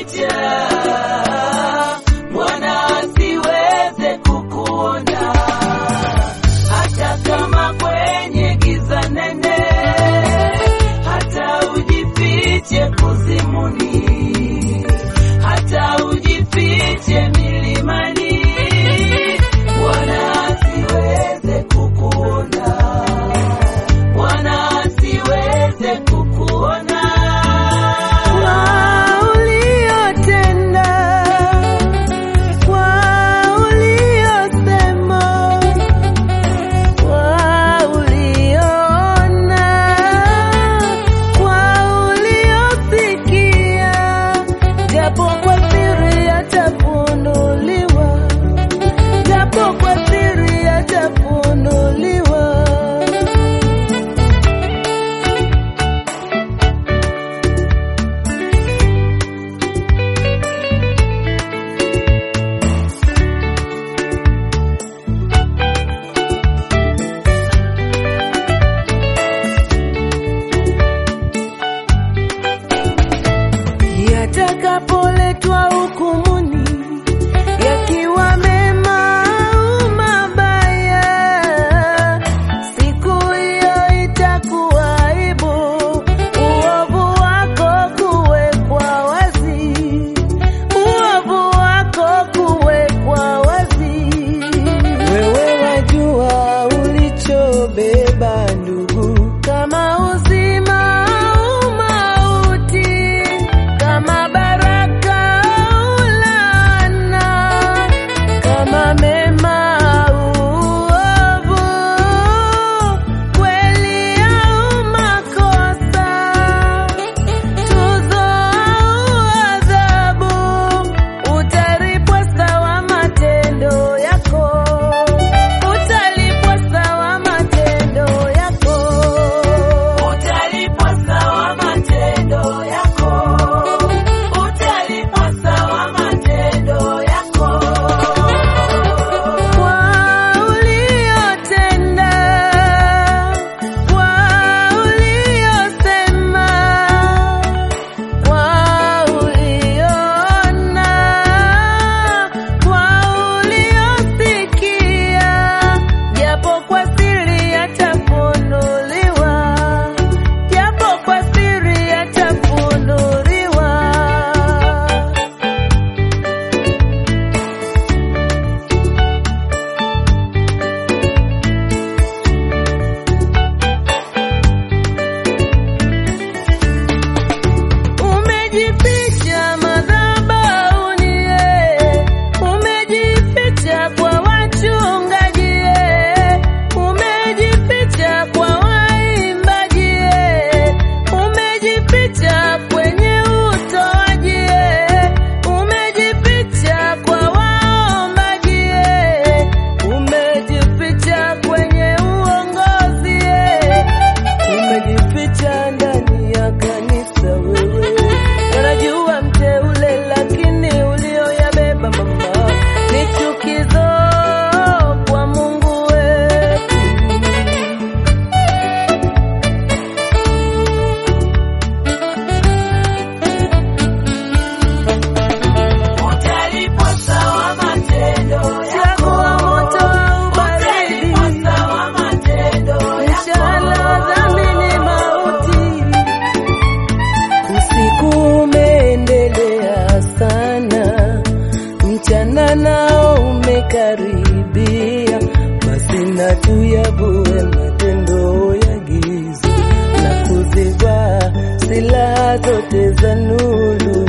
Bwana asiweze kukuona, hata kama kwenye giza nene, hata ujifiche kuzimuni, hata ujifiche milimani, Bwana asiweze kukuona, Bwana asiweze kukuona. Yatakapoletwa hukumuni, yakiwa mema au mabaya, siku hiyo itakuwa aibu, uovu wako kuwekwa wazi, uovu wako kuwekwa wazi. Wewe wajua ulichobeba ndugu, kama uzima au mauti, kama baraka au laana, kama mema au uovu, kweli au makosa, tuzo au adhabu, utalipwa sawa matendo yako, utalipwa sawa matendo yako, Utalipwa sawa matendo yako, utalipwa sawa matendo yako. kwa uliotenda, kwa uliosema, kwa uliona, kwa uliosikia, japo kwa siri yatafunuliwa, japo kwa siri yatafunuliwa. Umejificha madhabahuni, umejificha kwa wachungaji, umejificha kwa waimbaji, umejificha kwenye utoaji, umejificha kwa waombaji, umejificha kwenye uongozi, umejificha ndani ya kanisa. Wewe unajua mteule, lakini ulioyabeba mama ni chukizo kwa Mungu wetu. Utalipwa sawa matendo Chagua yako, moto au baridi, utalipwa sawa matendo inshallah yako. dhamini mauti. Usiku umeendelea sana, mchana nao umekaribia, basi na tuyabue matendo ya giza na kuziba silaha zote za nuru.